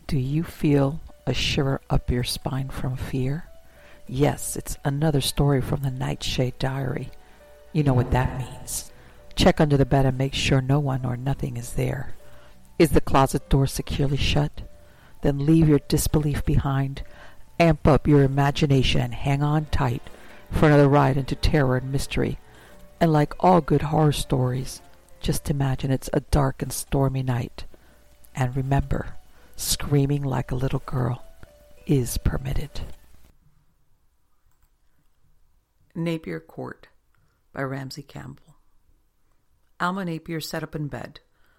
Do you feel a shiver up your spine from fear? Yes, it's another story from the Nightshade Diary. You know what that means. Check under the bed and make sure no one or nothing is there. Is the closet door securely shut? Then leave your disbelief behind, amp up your imagination, and hang on tight for another ride into terror and mystery. And like all good horror stories, just imagine it's a dark and stormy night. And remember, screaming like a little girl is permitted. Napier Court by Ramsey Campbell. Alma Napier sat up in bed.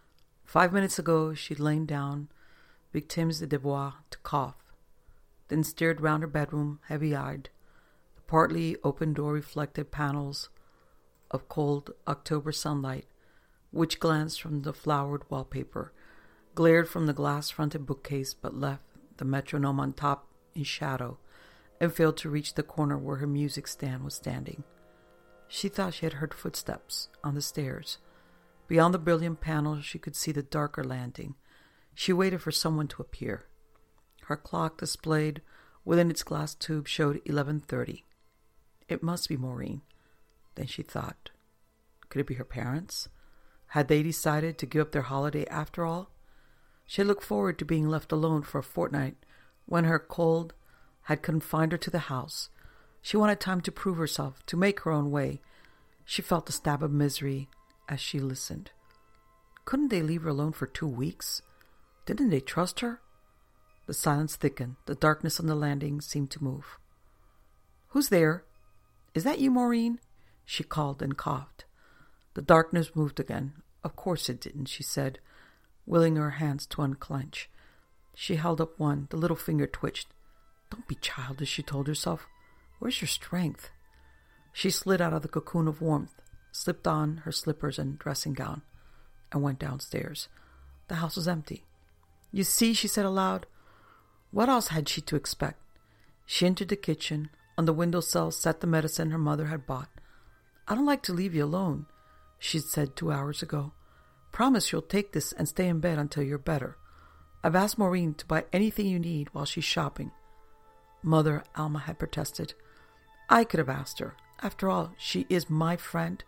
5 minutes ago she'd lain down, victimes de devoir, to cough, then stared round her bedroom, heavy-eyed. The partly open door reflected panels of cold October sunlight, which glanced from the flowered wallpaper, glared from the glass-fronted bookcase, but left the metronome on top in shadow, and failed to reach the corner where her music stand was standing. She thought she had heard footsteps on the stairs. Beyond the brilliant panel she could see the darker landing. She waited for someone to appear. Her clock displayed within its glass tube showed 11:30. It must be Maureen. Then she thought, could it be her parents? Had they decided to give up their holiday after all? She had looked forward to being left alone for a fortnight when her cold had confined her to the house. She wanted time to prove herself, to make her own way. She felt a stab of misery as she listened. Couldn't they leave her alone for 2 weeks? Didn't they trust her? The silence thickened. The darkness on the landing seemed to move. "Who's there? Is that you, Maureen?" she called and coughed. The darkness moved again. "Of course it didn't," she said, willing her hands to unclench. She held up one. The little finger twitched. "Don't be childish," she told herself. "Where's your strength?" She slid out of the cocoon of warmth, slipped on her slippers and dressing gown, and went downstairs. The house was empty. "You see," she said aloud. What else had she to expect? She entered the kitchen. On the windowsill sat the medicine her mother had bought. "I don't like to leave you alone," she'd said 2 hours ago. "Promise you'll take this and stay in bed until you're better. I've asked Maureen to buy anything you need while she's shopping." "Mother," Alma had protested. "I could have asked her. After all, she is my friend.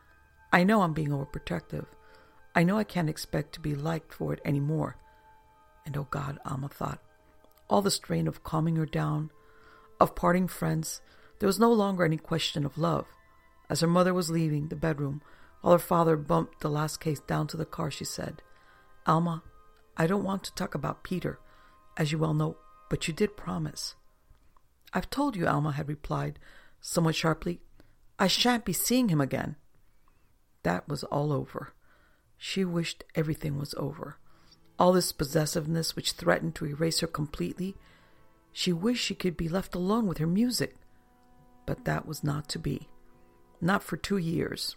I know I'm being overprotective. I know I can't expect to be liked for it anymore." And oh God, Alma thought, all the strain of calming her down, of parting friends, there was no longer any question of love. As her mother was leaving the bedroom, while her father bumped the last case down to the car, she said, "Alma, I don't want to talk about Peter, as you well know, but you did promise." "I've told you," Alma had replied, somewhat sharply. "I shan't be seeing him again." That was all over. She wished everything was over. All this possessiveness which threatened to erase her completely. She wished she could be left alone with her music. But that was not to be. Not for 2 years.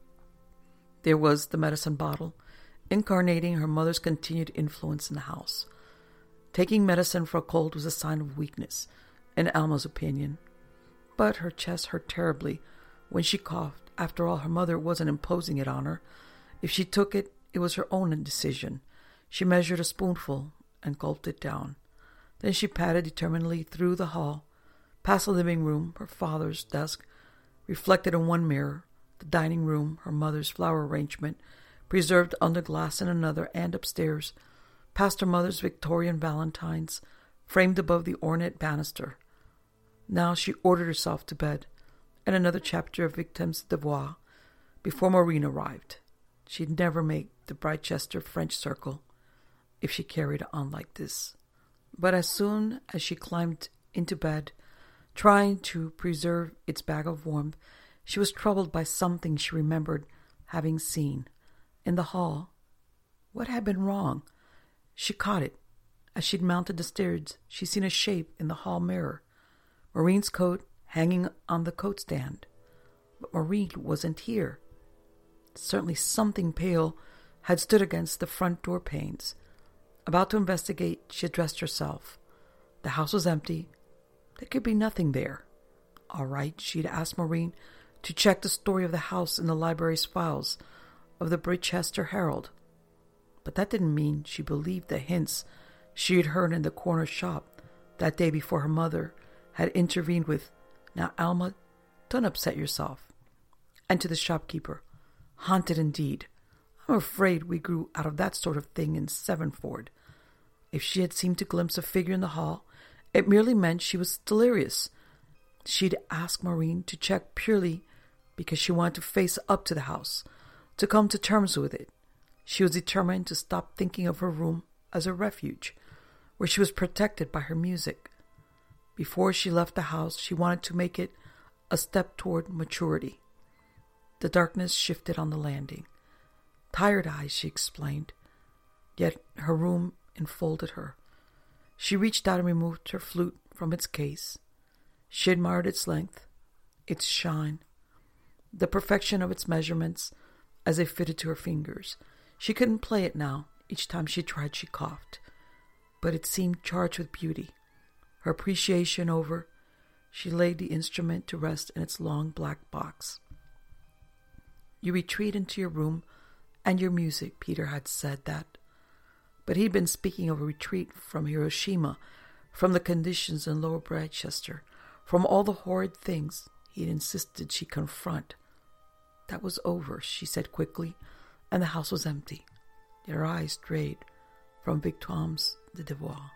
There was the medicine bottle, incarnating her mother's continued influence in the house. Taking medicine for a cold was a sign of weakness, in Alma's opinion. But her chest hurt terribly when she coughed. After all, her mother wasn't imposing it on her. If she took it, it was her own decision. She measured a spoonful and gulped it down. Then she padded determinedly through the hall, past the living room, her father's desk, reflected in one mirror, the dining room, her mother's flower arrangement, preserved under glass in another, and upstairs, past her mother's Victorian valentines, framed above the ornate banister. Now she ordered herself to bed, and another chapter of Victims de Devoir, before Maureen arrived. She'd never make the Brightchester French Circle if she carried on like this. But as soon as she climbed into bed, trying to preserve its bag of warmth, she was troubled by something she remembered having seen. In the hall. What had been wrong? She caught it. As she'd mounted the stairs, she'd seen a shape in the hall mirror. Maureen's coat hanging on the coat stand. But Maureen wasn't here. Certainly something pale had stood against the front door panes. About to investigate, she addressed herself. The house was empty. There could be nothing there. All right, she'd asked Maureen to check the story of the house in the library's files of the Brightchester Herald. But that didn't mean she believed the hints she had heard in the corner shop that day before her mother had intervened with, "Now, Alma, don't upset yourself." And to the shopkeeper, "Haunted indeed. I'm afraid we grew out of that sort of thing in Sevenford." If she had seemed to glimpse a figure in the hall, it merely meant she was delirious. She'd asked Maureen to check purely because she wanted to face up to the house, to come to terms with it. She was determined to stop thinking of her room as a refuge, where she was protected by her music. Before she left the house, she wanted to make it a step toward maturity. The darkness shifted on the landing. Tired eyes, she explained, yet her room enfolded her. She reached out and removed her flute from its case. She admired its length, its shine, the perfection of its measurements as they fitted to her fingers. She couldn't play it now. Each time she tried, she coughed. But it seemed charged with beauty. Her appreciation over, she laid the instrument to rest in its long black box. "You retreat into your room and your music," Peter had said that. But he'd been speaking of a retreat from Hiroshima, from the conditions in Lower Bradchester, from all the horrid things he'd insisted she confront. That was over, she said quickly, and the house was empty. Yet her eyes strayed from Victimes de Devoir.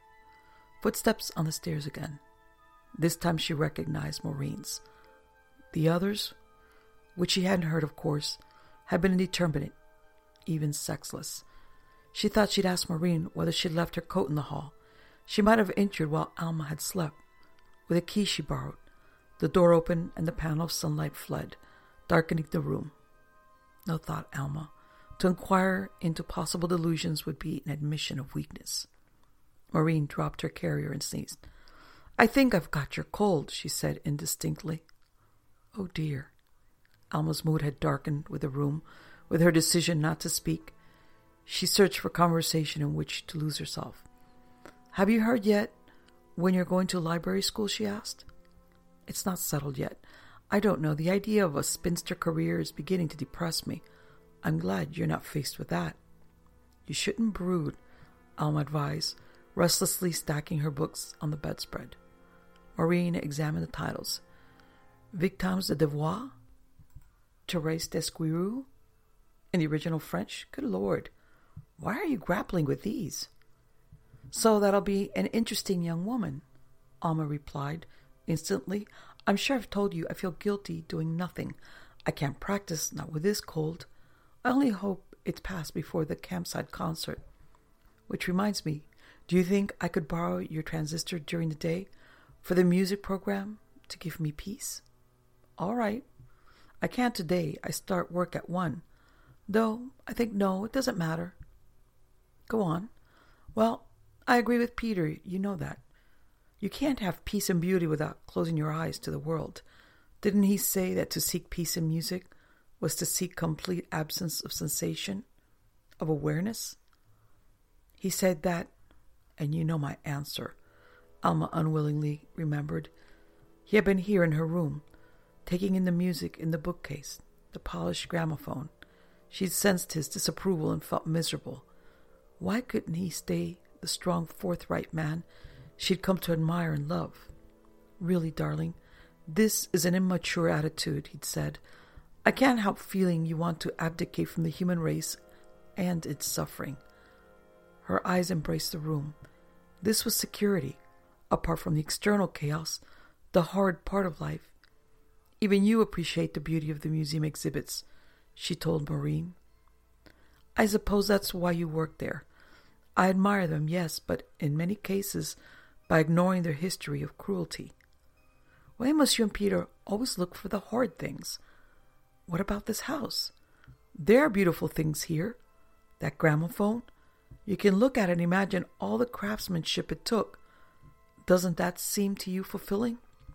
Footsteps on the stairs again. This time she recognized Maureen's. The others, which she hadn't heard, of course, had been indeterminate, even sexless. She thought she'd ask Maureen whether she'd left her coat in the hall. She might have entered while Alma had slept. With a key she borrowed, the door opened and the panel of sunlight fled, darkening the room. No, thought Alma. To inquire into possible delusions would be an admission of weakness. Maureen dropped her carrier and sneezed. "I think I've got your cold," she said indistinctly. Oh dear. Alma's mood had darkened with the room, with her decision not to speak. She searched for conversation in which to lose herself. "Have you heard yet when you're going to library school?" she asked. "It's not settled yet. I don't know. The idea of a spinster career is beginning to depress me. I'm glad you're not faced with that." "You shouldn't brood," Alma advised, restlessly stacking her books on the bedspread. Maureen examined the titles. Victimes de Devoir? Thérèse d'Esquereux? In the original French? Good Lord. Why are you grappling with these? "So that'll be an interesting young woman," Alma replied instantly. "I'm sure I've told you I feel guilty doing nothing. I can't practice, not with this cold. I only hope it's past before the campsite concert. Which reminds me, do you think I could borrow your transistor during the day for the music program to give me peace?" "All right. I can't today. I start work at 1. Though, I think no, it doesn't matter." "Go on." "Well, I agree with Peter. You know that. You can't have peace and beauty without closing your eyes to the world. Didn't he say that to seek peace in music was to seek complete absence of sensation, of awareness?" "He said that, and you know my answer," Alma unwillingly remembered. He had been here in her room, taking in the music in the bookcase, the polished gramophone. She'd sensed his disapproval and felt miserable. Why couldn't he stay the strong, forthright man she'd come to admire and love? "Really, darling, this is an immature attitude," he'd said. "I can't help feeling you want to abdicate from the human race and its suffering." Her eyes embraced the room. This was security, apart from the external chaos, the hard part of life. "Even you appreciate the beauty of the museum exhibits," she told Maureen. "I suppose that's why you work there. I admire them, yes, but in many cases by ignoring their history of cruelty. Why must you and Peter always look for the horrid things? What about this house? There are beautiful things here. That gramophone. You can look at it and imagine all the craftsmanship it took. Doesn't that seem to you fulfilling?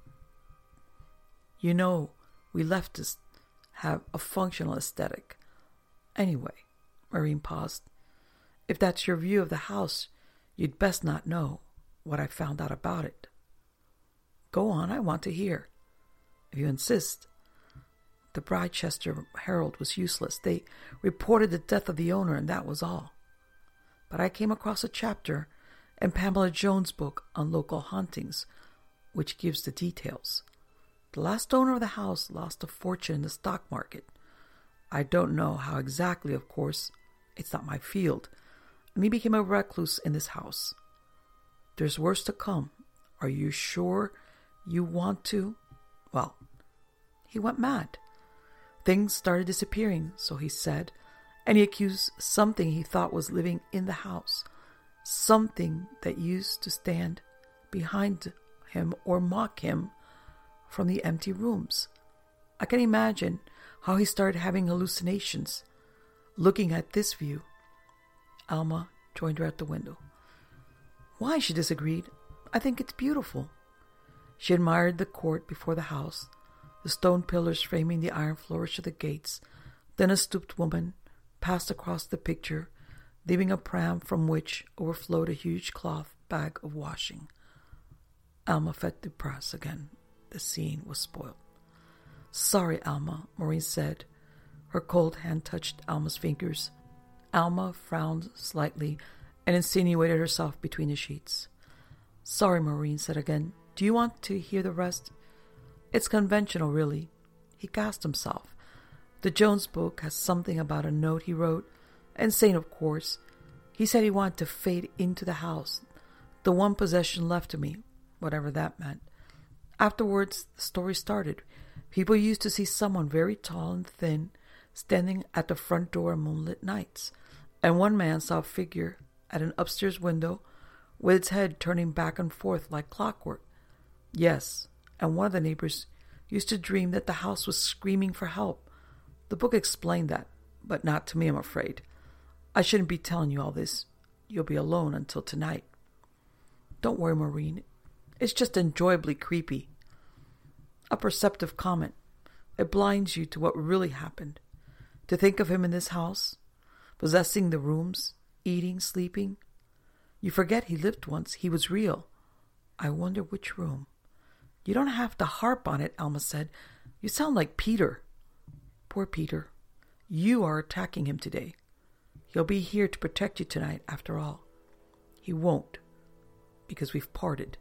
You know, we leftists have a functional aesthetic. Anyway," Maureen paused, "if that's your view of the house, you'd best not know what I found out about it." "Go on, I want to hear." "If you insist." The Bradchester Herald was useless. They reported the death of the owner, and that was all. But I came across a chapter and Pamela Jones' book on local hauntings, which gives the details. The last owner of the house lost a fortune in the stock market. I don't know how exactly, of course. It's not my field. And he became a recluse in this house. There's worse to come. Are you sure you want to? Well, he went mad. Things started disappearing, so he said, and he accused something he thought was living in the house, something that used to stand behind him or mock him from the empty rooms. I can imagine how he started having hallucinations. Looking at this view, Alma joined her at the window. Why, she disagreed. I think it's beautiful. She admired the court before the house, the stone pillars framing the iron flourish of the gates. Then a stooped woman passed across the picture, leaving a pram from which overflowed a huge cloth bag of washing. Alma felt depressed again. The scene was spoiled. Sorry, Alma, Maureen said. Her cold hand touched Alma's fingers. Alma frowned slightly and insinuated herself between the sheets. Sorry, Maureen said again. Do you want to hear the rest? It's conventional, really. He gasped himself. The Jones book has something about a note he wrote. Insane, of course. He said he wanted to fade into the house, the one possession left to me, whatever that meant. Afterwards, the story started. People used to see someone very tall and thin standing at the front door on moonlit nights, and one man saw a figure at an upstairs window with its head turning back and forth like clockwork. Yes, and one of the neighbors used to dream that the house was screaming for help. The book explained that, but not to me, I'm afraid. I shouldn't be telling you all this. You'll be alone until tonight. Don't worry, Maureen. It's just enjoyably creepy. A perceptive comment. It blinds you to what really happened. To think of him in this house, possessing the rooms, eating, sleeping. You forget he lived once. He was real. I wonder which room. You don't have to harp on it, Alma said. You sound like Peter. Poor Peter. You are attacking him today. He'll be here to protect you tonight, after all. He won't, because we've parted.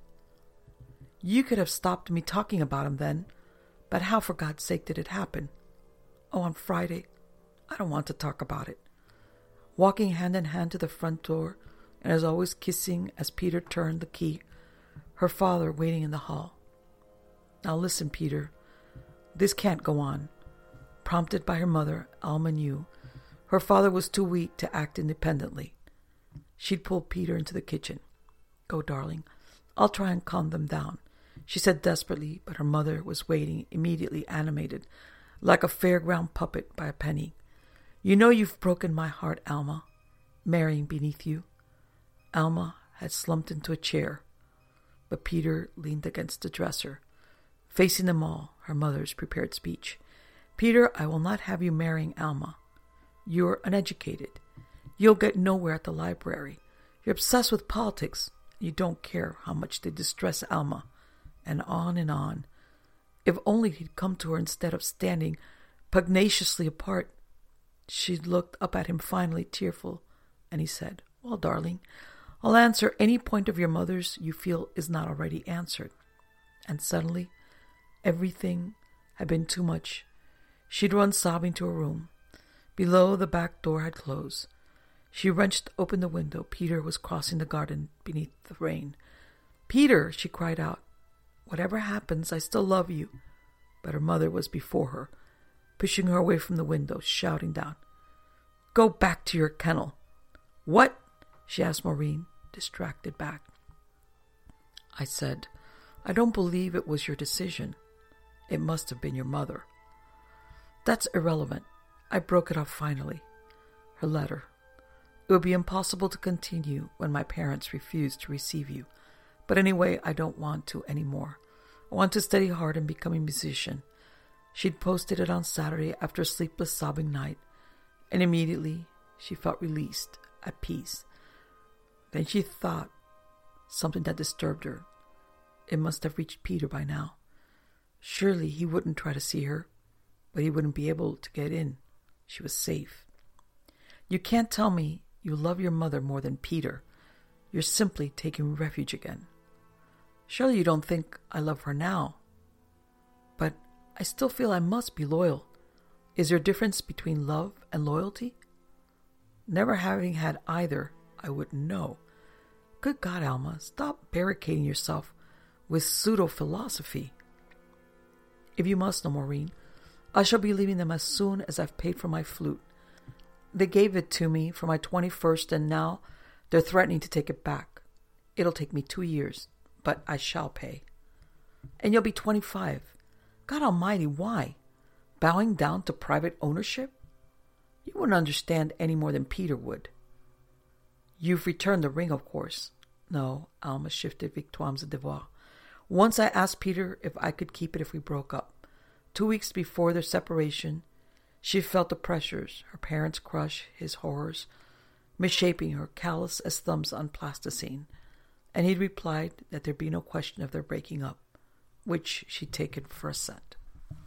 You could have stopped me talking about him then, but how, for God's sake, did it happen? Oh, on Friday. I don't want to talk about it. Walking hand in hand to the front door, and as always kissing as Peter turned the key, her father waiting in the hall. Now listen, Peter. This can't go on. Prompted by her mother, Alma knew her father was too weak to act independently. She'd pulled Peter into the kitchen. Go, darling. I'll try and calm them down, she said desperately, but her mother was waiting, immediately animated, like a fairground puppet by a penny. You know you've broken my heart, Alma, marrying beneath you. Alma had slumped into a chair, but Peter leaned against the dresser, facing them all, her mother's prepared speech. Peter, I will not have you marrying Alma. You're uneducated. You'll get nowhere at the library. You're obsessed with politics. You don't care how much they distress Alma. And on and on. If only he'd come to her instead of standing pugnaciously apart. She looked up at him finally, tearful, and he said, Well, darling, I'll answer any point of your mother's you feel is not already answered. And suddenly, everything had been too much. She'd run sobbing to her room. Below, the back door had closed. She wrenched open the window. Peter was crossing the garden beneath the rain. Peter, she cried out. Whatever happens, I still love you. But her mother was before her, pushing her away from the window, shouting down. Go back to your kennel. What? She asked Maureen, distracted back. I said, I don't believe it was your decision. It must have been your mother. That's irrelevant. I broke it off finally. Her letter. It would be impossible to continue when my parents refused to receive you. But anyway, I don't want to anymore. I want to study hard and become a musician. She'd posted it on Saturday after a sleepless, sobbing night, and immediately she felt released, at peace. Then she thought something that disturbed her. It must have reached Peter by now. Surely he wouldn't try to see her, but he wouldn't be able to get in. She was safe. You can't tell me you love your mother more than Peter. You're simply taking refuge again. Surely you don't think I love her now. But I still feel I must be loyal. Is there a difference between love and loyalty? Never having had either, I wouldn't know. Good God, Alma, stop barricading yourself with pseudo-philosophy. If you must know, Maureen, I shall be leaving them as soon as I've paid for my flute. They gave it to me for my 21st, and now they're threatening to take it back. It'll take me 2 years, but I shall pay. And you'll be 25. God almighty, why? Bowing down to private ownership? You wouldn't understand any more than Peter would. You've returned the ring, of course. No, Alma shifted Victime's devoir. Once I asked Peter if I could keep it if we broke up. 2 weeks before their separation, she felt the pressures, her parents' crush, his horrors, misshaping her, callous as thumbs on plasticine, and he'd replied that there'd be no question of their breaking up, which she'd taken for assent.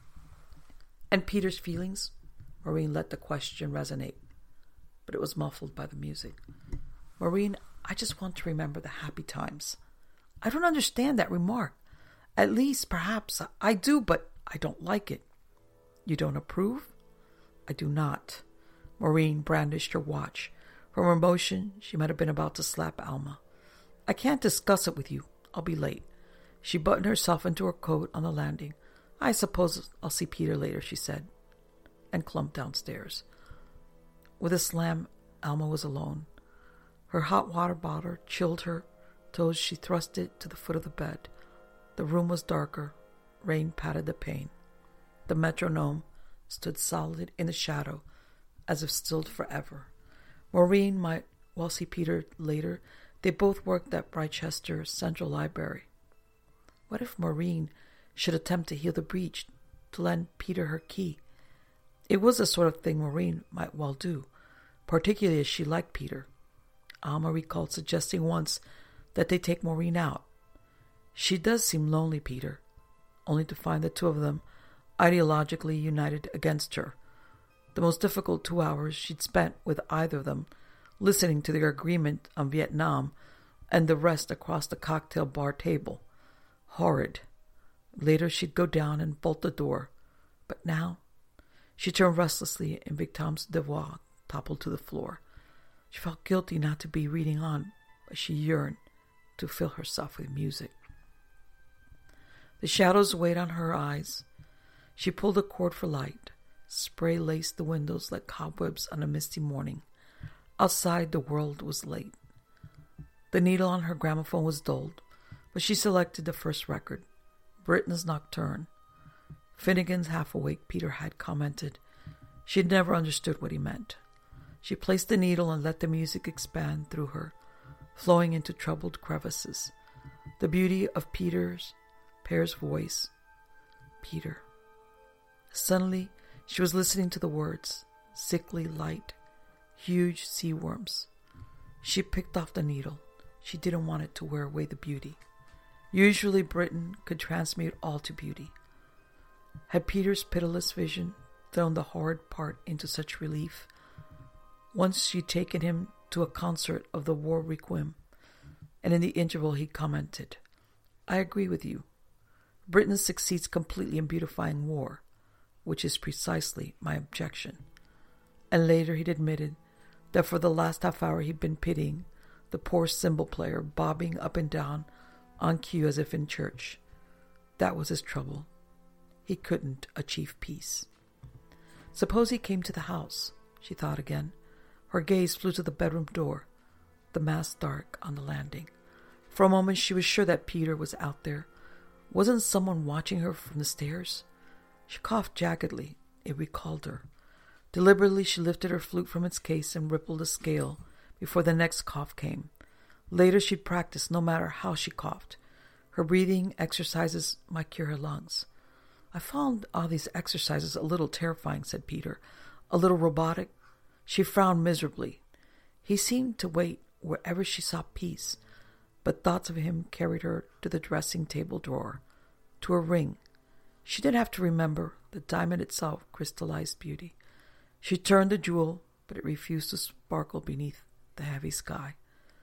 And Peter's feelings? Maureen let the question resonate, but it was muffled by the music. Maureen, I just want to remember the happy times. I don't understand that remark. At least, perhaps, I do, but I don't like it. You don't approve? I do not. Maureen brandished her watch. From her emotion, she might have been about to slap Alma. I can't discuss it with you. I'll be late. She buttoned herself into her coat on the landing. I suppose I'll see Peter later, she said, and clumped downstairs. With a slam, Alma was alone. Her hot water bottle chilled her till she thrust it to the foot of the bed. The room was darker. Rain patted the pane. The metronome stood solid in the shadow, as if stilled forever. Maureen might well see Peter later. They both worked at Britechester Central Library. What if Maureen should attempt to heal the breach, to lend Peter her key? It was the sort of thing Maureen might well do, particularly as she liked Peter. Alma recalled suggesting once that they take Maureen out. She does seem lonely, Peter, only to find the two of them ideologically united against her. The most difficult 2 hours she'd spent with either of them, listening to their agreement on Vietnam, and the rest across the cocktail bar table. Horrid. Later she'd go down and bolt the door. But now she turned restlessly, and Victime's devoir toppled to the floor. She felt guilty not to be reading on, but she yearned to fill herself with music. The shadows weighed on her eyes. She pulled a cord for light. Spray laced the windows like cobwebs on a misty morning. Outside, the world was late. The needle on her gramophone was dulled, but she selected the first record, Britten's Nocturne. Finnegan's Half Awake, Peter had commented. She had never understood what he meant. She placed the needle and let the music expand through her, flowing into troubled crevices. The beauty of Pear's voice. Peter. Suddenly, she was listening to the words, sickly light, huge sea worms. She picked off the needle. She didn't want it to wear away the beauty. Usually Britten could transmute all to beauty. Had Peter's pitiless vision thrown the horrid part into such relief? Once she'd taken him to a concert of the War Requiem, and in the interval he commented, I agree with you. Britten succeeds completely in beautifying war, which is precisely my objection. And later he'd admitted that for the last half hour he'd been pitying the poor cymbal player bobbing up and down on cue as if in church. That was his trouble. He couldn't achieve peace. Suppose he came to the house, she thought again. Her gaze flew to the bedroom door, the mass dark on the landing. For a moment she was sure that Peter was out there. Wasn't someone watching her from the stairs? She coughed jaggedly. It recalled her. Deliberately she lifted her flute from its case and rippled a scale before the next cough came. Later she'd practice no matter how she coughed. Her breathing exercises might cure her lungs. I found all these exercises a little terrifying, said Peter. A little robotic. She frowned miserably. He seemed to wait wherever she sought peace, but thoughts of him carried her to the dressing table drawer, to a ring. She didn't have to remember. The diamond itself crystallized beauty. She turned the jewel, but it refused to sparkle beneath the heavy sky.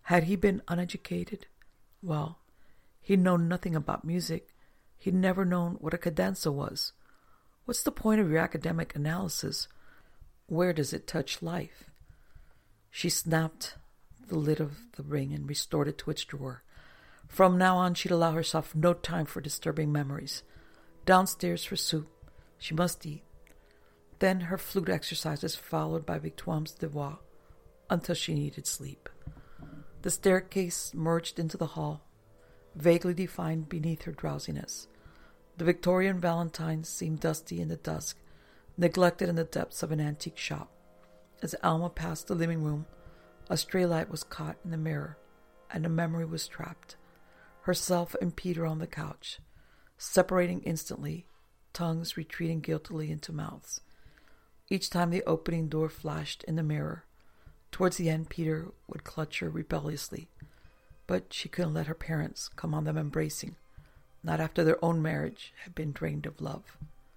Had he been uneducated? Well, he'd known nothing about music. He'd never known what a cadenza was. What's the point of your academic analysis? Where does it touch life? She snapped the lid of the ring and restored it to its drawer. From now on, she'd allow herself no time for disturbing memories. Downstairs for soup. She must eat. Then her flute exercises, followed by Victime's devoir, until she needed sleep. The staircase merged into the hall, vaguely defined beneath her drowsiness. The Victorian valentines seemed dusty in the dusk, neglected in the depths of an antique shop. As Alma passed the living room, a stray light was caught in the mirror, and a memory was trapped. Herself and Peter on the couch, separating instantly, tongues retreating guiltily into mouths. Each time the opening door flashed in the mirror, towards the end Peter would clutch her rebelliously, but she couldn't let her parents come on them embracing, not after their own marriage had been drained of love.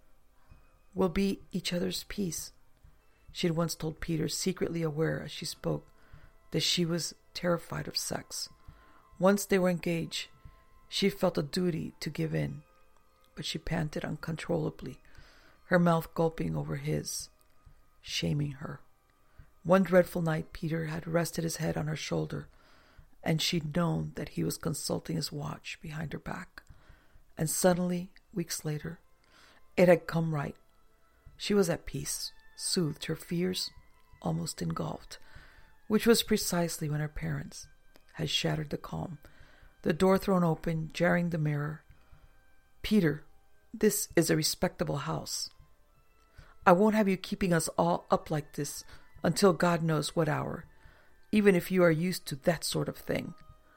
"We'll be each other's peace," she had once told Peter, secretly aware as she spoke that she was terrified of sex. Once they were engaged, she felt a duty to give in, but she panted uncontrollably, her mouth gulping over his, shaming her. One dreadful night Peter had rested his head on her shoulder, and she'd known that he was consulting his watch behind her back. And suddenly, weeks later, it had come right. She was at peace, soothed, her fears almost engulfed, which was precisely when her parents had shattered the calm. The door thrown open, jarring the mirror. "Peter, this is a respectable house. I won't have you keeping us all up like this until God knows what hour, even if you are used to that sort of thing."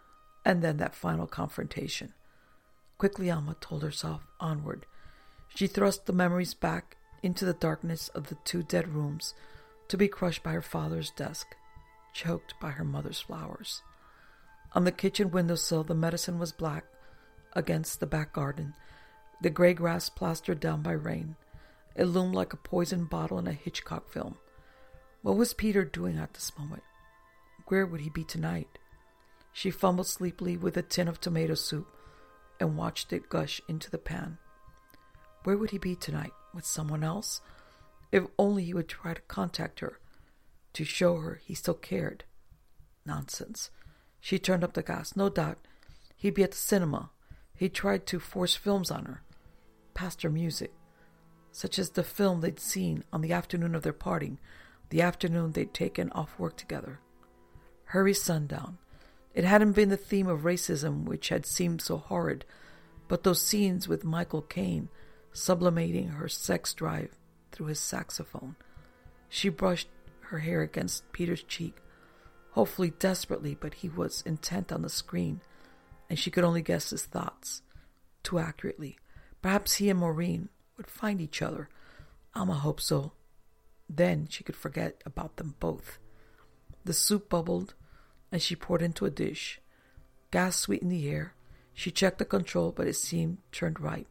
And then that final confrontation. Quickly Alma told herself onward. She thrust the memories back into the darkness of the two dead rooms, to be crushed by her father's desk, choked by her mother's flowers. On the kitchen windowsill the medicine was black against the back garden, the gray grass plastered down by rain. It loomed like a poison bottle in a Hitchcock film. What was Peter doing at this moment? Where would he be tonight? She fumbled sleepily with a tin of tomato soup and watched it gush into the pan. Where would he be tonight? With someone else? If only he would try to contact her, to show her he still cared. Nonsense. She turned up the gas. No doubt he'd be at the cinema. He tried to force films on her, past her music, such as the film they'd seen on the afternoon of their parting, the afternoon they'd taken off work together. Hurry sundown. It hadn't been the theme of racism which had seemed so horrid, but those scenes with Michael Caine sublimating her sex drive through his saxophone. She brushed her hair against Peter's cheek, hopefully desperately, but he was intent on the screen, and she could only guess his thoughts too accurately. Perhaps he and Maureen would find each other. Alma hoped so. Then she could forget about them both. The soup bubbled, and she poured into a dish. Gas sweetened the air. She checked the control, but it seemed turned right.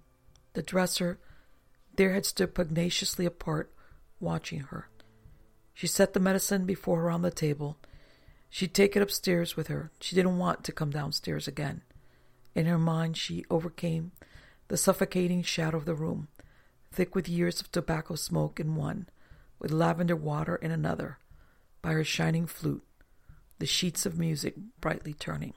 The dresser there had stood pugnaciously apart, watching her. She set the medicine before her on the table. She'd take it upstairs with her. She didn't want to come downstairs again. In her mind she overcame the suffocating shadow of the room, thick with years of tobacco smoke in one, with lavender water in another, by her shining flute, the sheets of music brightly turning.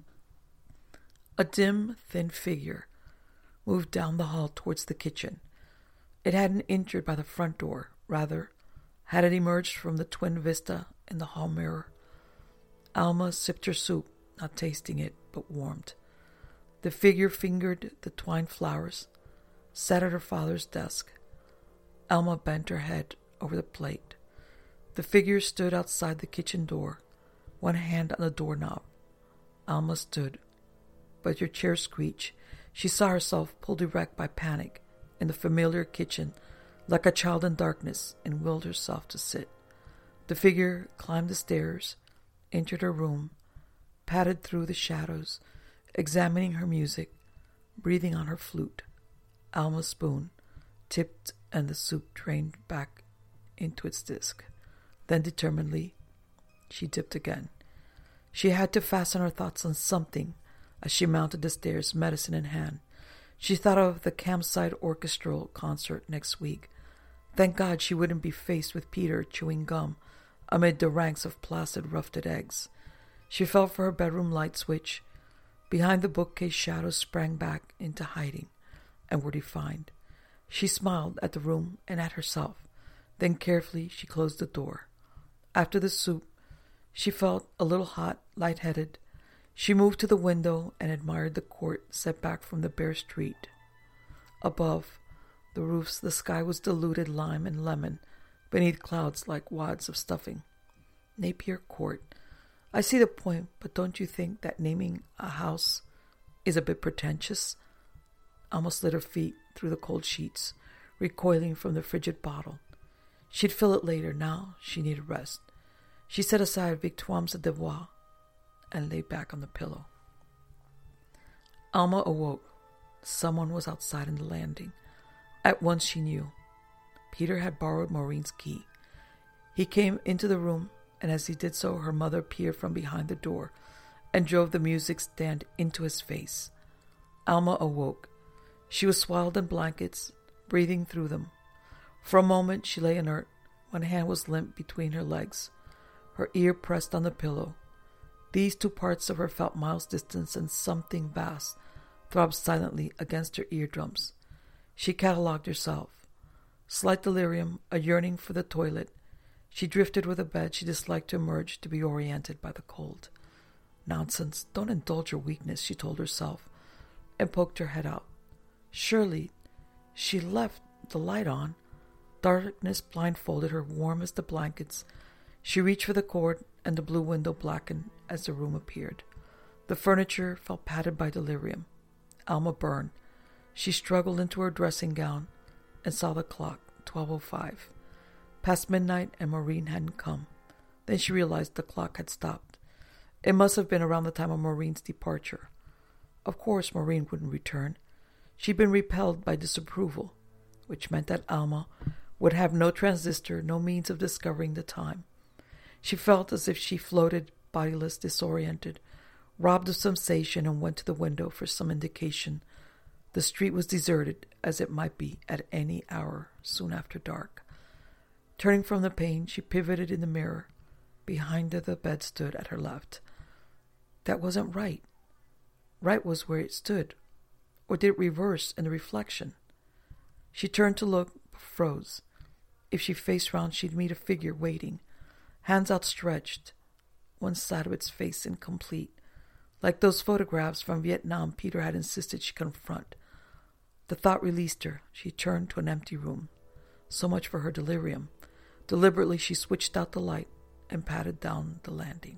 A dim, thin figure moved down the hall towards the kitchen. It hadn't entered by the front door. Rather, had it emerged from the twin vista in the hall mirror. Alma sipped her soup, not tasting it, but warmed. The figure fingered the twined flowers, sat at her father's desk. Alma bent her head over the plate. The figure stood outside the kitchen door, one hand on the doorknob. Alma stood, but her chair screeched. She saw herself pulled erect by panic in the familiar kitchen, like a child in darkness, and willed herself to sit. The figure climbed the stairs, entered her room, padded through the shadows, examining her music, breathing on her flute. Alma's spoon tipped and the soup drained back into its disc. Then determinedly, she dipped again. She had to fasten her thoughts on something as she mounted the stairs, medicine in hand. She thought of the campsite orchestral concert next week. Thank God she wouldn't be faced with Peter chewing gum amid the ranks of placid rufted eggs. She felt for her bedroom light switch. Behind the bookcase, shadows sprang back into hiding and were defined. She smiled at the room and at herself. Then carefully she closed the door. After the soup, she felt a little hot, lightheaded. She moved to the window and admired the court set back from the bare street. Above the roofs, the sky was diluted lime and lemon, beneath clouds like wads of stuffing. Napier Court. I see the point, but don't you think that naming a house is a bit pretentious? Alma slid her feet through the cold sheets, recoiling from the frigid bottle. She'd fill it later. Now she needed rest. She set aside Victimes de Devoir and lay back on the pillow. Alma awoke. Someone was outside in the landing. At once she knew. Peter had borrowed Maureen's key. He came into the room, and as he did so, her mother appeared from behind the door and drove the music stand into his face. Alma awoke. She was swaddled in blankets, breathing through them. For a moment she lay inert. One hand was limp between her legs, her ear pressed on the pillow. These two parts of her felt miles distant, and something vast throbbed silently against her eardrums. She catalogued herself. Slight delirium, a yearning for the toilet. She drifted with a bed she disliked to emerge, to be oriented by the cold. Nonsense, don't indulge your weakness, she told herself, and poked her head out. Surely she left the light on. Darkness blindfolded her, warm as the blankets. She reached for the cord, and the blue window blackened as the room appeared. The furniture felt padded by delirium. Alma burned. She struggled into her dressing gown and saw the clock, 12:05. Past midnight, and Maureen hadn't come. Then she realized the clock had stopped. It must have been around the time of Maureen's departure. Of course Maureen wouldn't return. She'd been repelled by disapproval, which meant that Alma would have no transistor, no means of discovering the time. She felt as if she floated, bodiless, disoriented, robbed of sensation, and went to the window for some indication. The street was deserted, as it might be at any hour soon after dark. Turning from the pane, she pivoted in the mirror. Behind her, the bed stood at her left. That wasn't right. Right was where it stood. Or did it reverse in the reflection? She turned to look, but froze. If she faced round, she'd meet a figure waiting, hands outstretched, one side of its face incomplete, like those photographs from Vietnam Peter had insisted she confront. The thought released her. She turned to an empty room. So much for her delirium. Deliberately, she switched out the light and padded down the landing.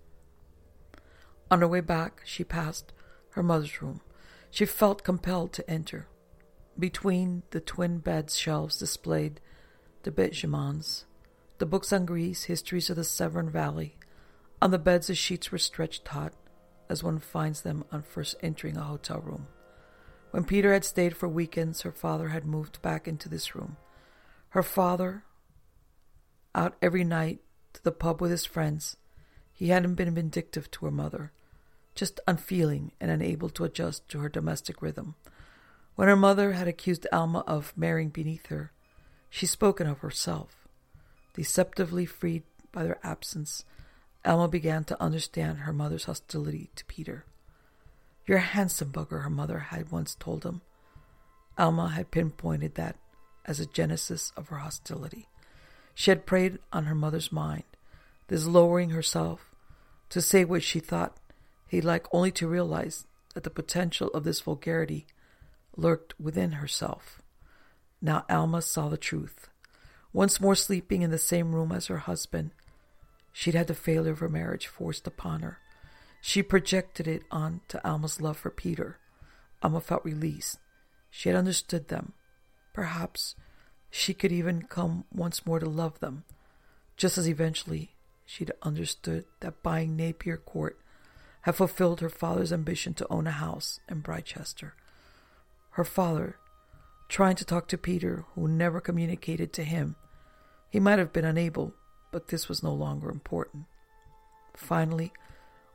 On her way back, she passed her mother's room. She felt compelled to enter. Between the twin bed shelves displayed the Benjamins, the books on Greece, histories of the Severn Valley. On the beds, the sheets were stretched taut, as one finds them on first entering a hotel room. When Peter had stayed for weekends, her father had moved back into this room. Her father, out every night to the pub with his friends, he hadn't been vindictive to her mother, just unfeeling and unable to adjust to her domestic rhythm. When her mother had accused Alma of marrying beneath her, she'd spoken of herself. Deceptively freed by their absence, Alma began to understand her mother's hostility to Peter. "You're a handsome bugger," her mother had once told him. Alma had pinpointed that as a genesis of her hostility. She had preyed on her mother's mind, this lowering herself to say what she thought he'd like, only to realize that the potential of this vulgarity lurked within herself. Now Alma saw the truth. Once more sleeping in the same room as her husband, she'd had the failure of her marriage forced upon her. She projected it on to Alma's love for Peter. Alma felt released. She had understood them. Perhaps she could even come once more to love them, just as eventually she'd understood that buying Napier Court had fulfilled her father's ambition to own a house in Britechester. Her father, trying to talk to Peter, who never communicated to him. He might have been unable, but this was no longer important. Finally,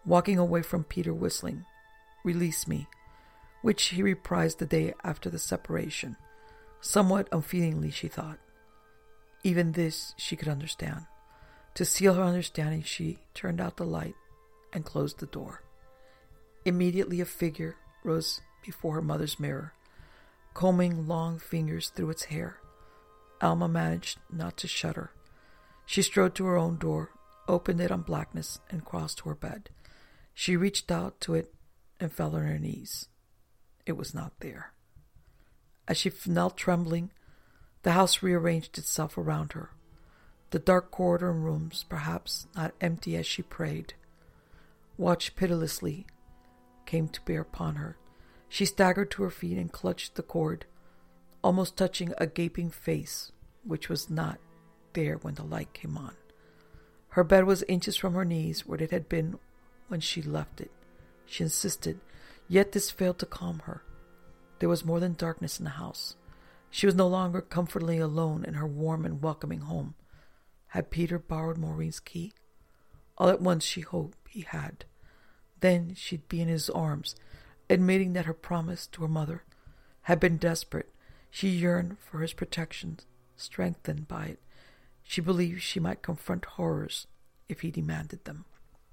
walking away from Peter whistling, "Release me," which he reprised the day after the separation. Somewhat unfeelingly, she thought. Even this she could understand. To seal her understanding, she turned out the light and closed the door. Immediately a figure rose before her mother's mirror, combing long fingers through its hair. Alma managed not to shudder. She strode to her own door, opened it on blackness, and crossed to her bed. She reached out to it and fell on her knees. It was not there. As she knelt trembling, the house rearranged itself around her. The dark corridor and rooms, perhaps not empty as she prayed, watched pitilessly, came to bear upon her. She staggered to her feet and clutched the cord, almost touching a gaping face, which was not there when the light came on. Her bed was inches from her knees, where it had been when she left it. She insisted, yet this failed to calm her. There was more than darkness in the house. She was no longer comfortably alone in her warm and welcoming home. Had Peter borrowed Maureen's key? All at once she hoped he had. Then she'd be in his arms, admitting that her promise to her mother had been desperate. She yearned for his protection, strengthened by it. She believed she might confront horrors if he demanded them.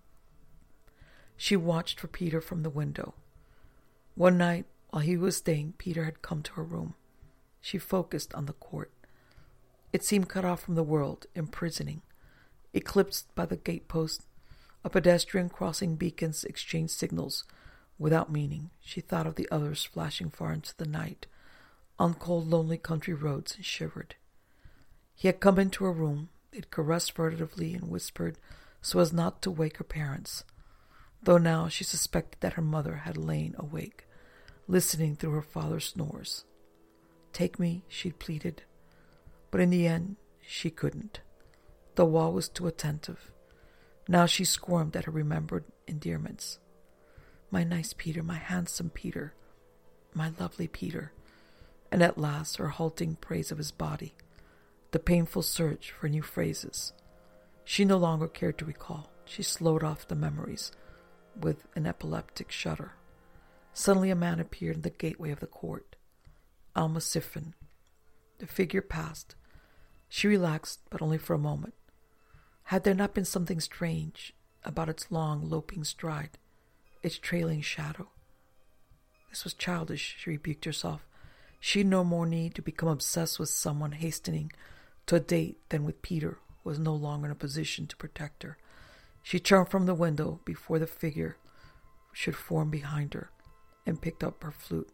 She watched for Peter from the window. One night, while he was staying, Peter had come to her room. She focused on the court. It seemed cut off from the world, imprisoning. Eclipsed by the gatepost, a pedestrian crossing beacons exchanged signals. Without meaning, she thought of the others flashing far into the night, on cold, lonely country roads, and shivered. He had come into her room. They'd caressed furtively and whispered so as not to wake her parents, though now she suspected that her mother had lain awake, listening through her father's snores. "Take me," she'd pleaded. But in the end, she couldn't. The wall was too attentive. Now she squirmed at her remembered endearments. "My nice Peter, my handsome Peter, my lovely Peter." And at last her halting praise of his body, the painful search for new phrases. She no longer cared to recall. She slowed off the memories with an epileptic shudder. Suddenly a man appeared in the gateway of the court. Alma stiffened. The figure passed. She relaxed, but only for a moment. Had there not been something strange about its long, loping stride, its trailing shadow? This was childish, she rebuked herself. She had no more need to become obsessed with someone hastening to a date than with Peter, who was no longer in a position to protect her. She turned from the window before the figure should form behind her and picked up her flute.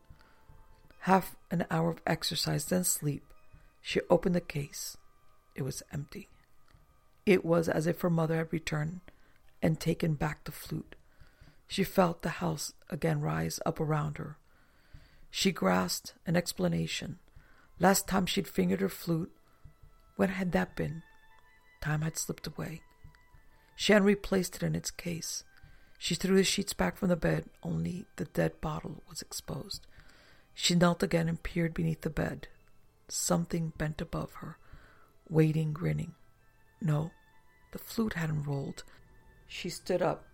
Half an hour of exercise, then sleep. She opened the case. It was empty. It was as if her mother had returned and taken back the flute. She felt the house again rise up around her. She grasped an explanation. Last time she'd fingered her flute, when had that been? Time had slipped away. She had replaced it in its case. She threw the sheets back from the bed, only the dead bottle was exposed. She knelt again and peered beneath the bed. Something bent above her, waiting, grinning. No, the flute hadn't rolled. She stood up,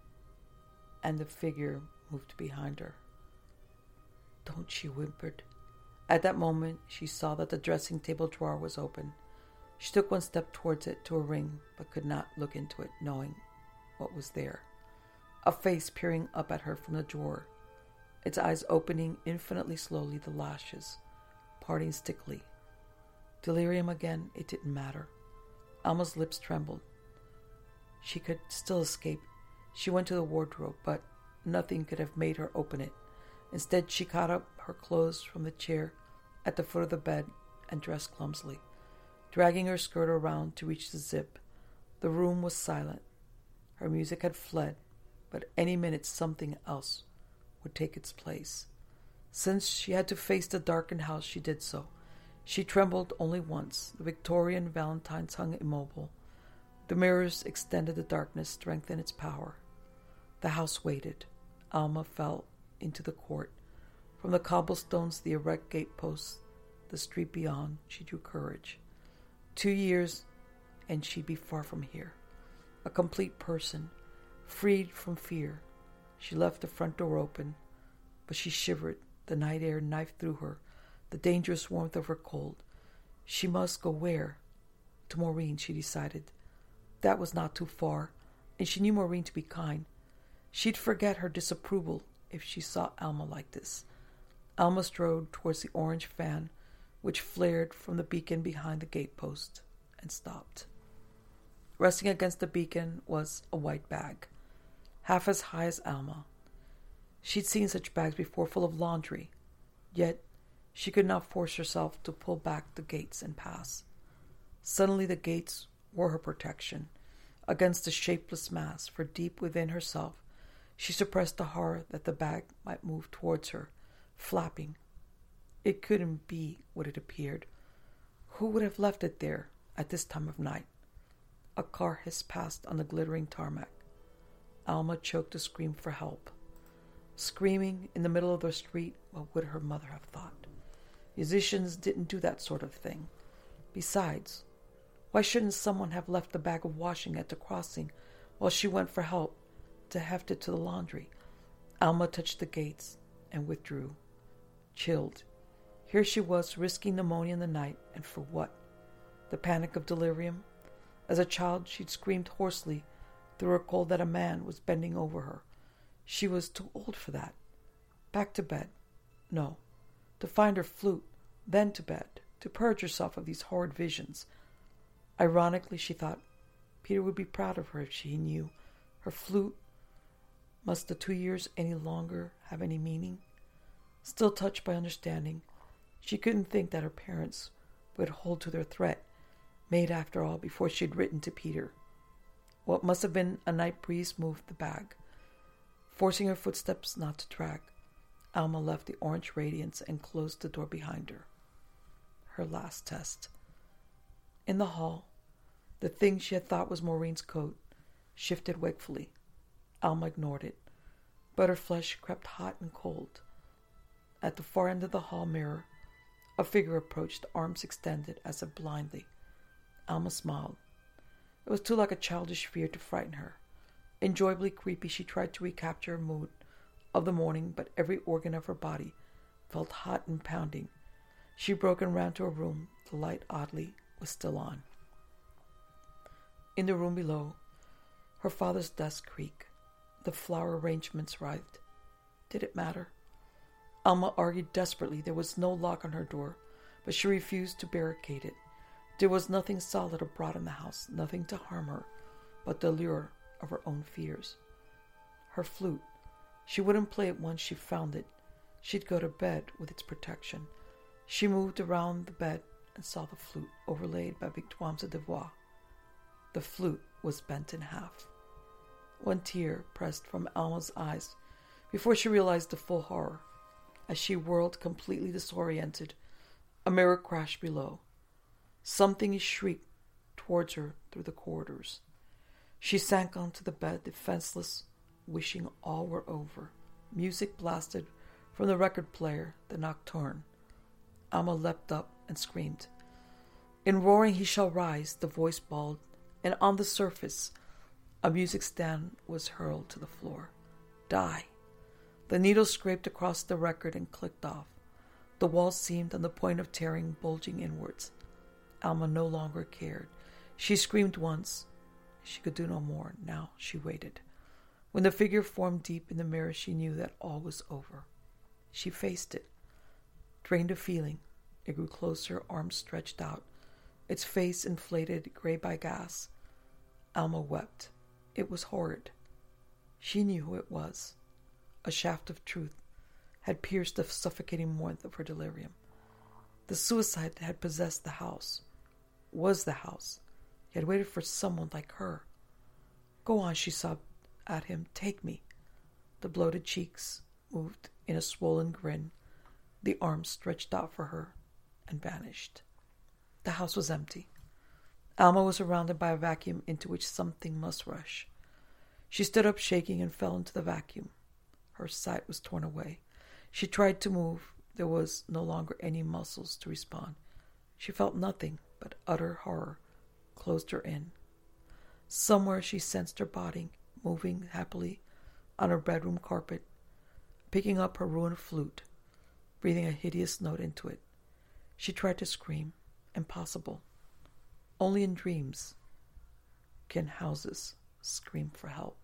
and the figure moved behind her. "Don't," she whimpered. At that moment, she saw that the dressing table drawer was open. She took one step towards it to a ring, but could not look into it, knowing what was there. A face peering up at her from the drawer, its eyes opening infinitely slowly, the lashes parting stickily. Delirium again, it didn't matter. Alma's lips trembled. She could still escape. She went to the wardrobe, but nothing could have made her open it. Instead, she caught up her clothes from the chair at the foot of the bed and dressed clumsily, dragging her skirt around to reach the zip. The room was silent. Her music had fled, but any minute something else would take its place. Since she had to face the darkened house, she did so. She trembled only once. The Victorian valentines hung immobile. The mirrors extended the darkness, strengthened its power. The house waited. Alma fell into the court. From the cobblestones, the erect gateposts, the street beyond, she drew courage. 2 years, and she'd be far from here. A complete person, Freed from fear, she left the front door open, but she shivered. The night air knifed through her, the dangerous warmth of her cold. She must go where? To Maureen, she decided. That was not too far, and she knew Maureen to be kind. She'd forget her disapproval if she saw Alma like this. Alma strode towards the orange fan, which flared from the beacon behind the gatepost, and stopped. Resting against the beacon was a white bag, half as high as Alma. She'd seen such bags before, full of laundry, yet she could not force herself to pull back the gates and pass. Suddenly the gates were her protection against the shapeless mass, for deep within herself she suppressed the horror that the bag might move towards her, flapping. It couldn't be what it appeared. Who would have left it there at this time of night? A car hissed past on the glittering tarmac. Alma choked a scream for help. Screaming in the middle of the street, what would her mother have thought? Musicians didn't do that sort of thing. Besides, why shouldn't someone have left the bag of washing at the crossing while she went for help to heft it to the laundry? Alma touched the gates and withdrew, chilled. Here she was, risking pneumonia in the night, and for what? The panic of delirium? As a child, she'd screamed hoarsely through her cold that a man was bending over her. She was too old for that. Back to bed. No. To find her flute, then to bed, to purge herself of these horrid visions. Ironically, she thought, Peter would be proud of her if she knew her flute. Must the 2 years any longer have any meaning? Still touched by understanding, she couldn't think that her parents would hold to their threat, made after all before she had written to Peter. What must have been a night breeze moved the bag. Forcing her footsteps not to drag, Alma left the orange radiance and closed the door behind her. Her last test. In the hall, the thing she had thought was Maureen's coat shifted wakefully. Alma ignored it, but her flesh crept hot and cold. At the far end of the hall mirror, a figure approached, arms extended as if blindly. Alma smiled. It was too like a childish fear to frighten her. Enjoyably creepy, she tried to recapture her mood of the morning, but every organ of her body felt hot and pounding. She broke and ran to her room. The light, oddly, was still on. In the room below, her father's desk creaked. The flower arrangements writhed. Did it matter? Alma argued desperately. There was no lock on her door, but she refused to barricade it. There was nothing solid or broad in the house, nothing to harm her, but the lure of her own fears. Her flute. She wouldn't play it once she found it. She'd go to bed with its protection. She moved around the bed and saw the flute overlaid by Victoires de Devois. The flute was bent in half. One tear pressed from Alma's eyes before she realized the full horror. As she whirled, completely disoriented, a mirror crashed below. Something shrieked towards her through the corridors. She sank onto the bed, defenseless, wishing all were over. Music blasted from the record player, the Nocturne. Alma leapt up and screamed. In roaring he shall rise, the voice bawled, and on the surface a music stand was hurled to the floor. Die! The needle scraped across the record and clicked off. The wall seemed on the point of tearing, bulging inwards. Alma no longer cared. She screamed once. She could do no more. Now she waited. When the figure formed deep in the mirror, she knew that all was over. She faced it, drained a feeling. It grew closer, arms stretched out, its face inflated, gray by gas. Alma wept. It was horrid. She knew who it was. A shaft of truth had pierced the suffocating warmth of her delirium. The suicide had possessed the house, was the house. He had waited for someone like her. Go on, she sobbed at him. Take me. The bloated cheeks moved in a swollen grin. The arms stretched out for her and vanished. The house was empty. Alma was surrounded by a vacuum into which something must rush. She stood up shaking and fell into the vacuum. Her sight was torn away. She tried to move. There was no longer any muscles to respond. She felt nothing but utter horror closed her in. Somewhere she sensed her body moving happily on her bedroom carpet, picking up her ruined flute, breathing a hideous note into it. She tried to scream. Impossible. Only in dreams can houses scream for help.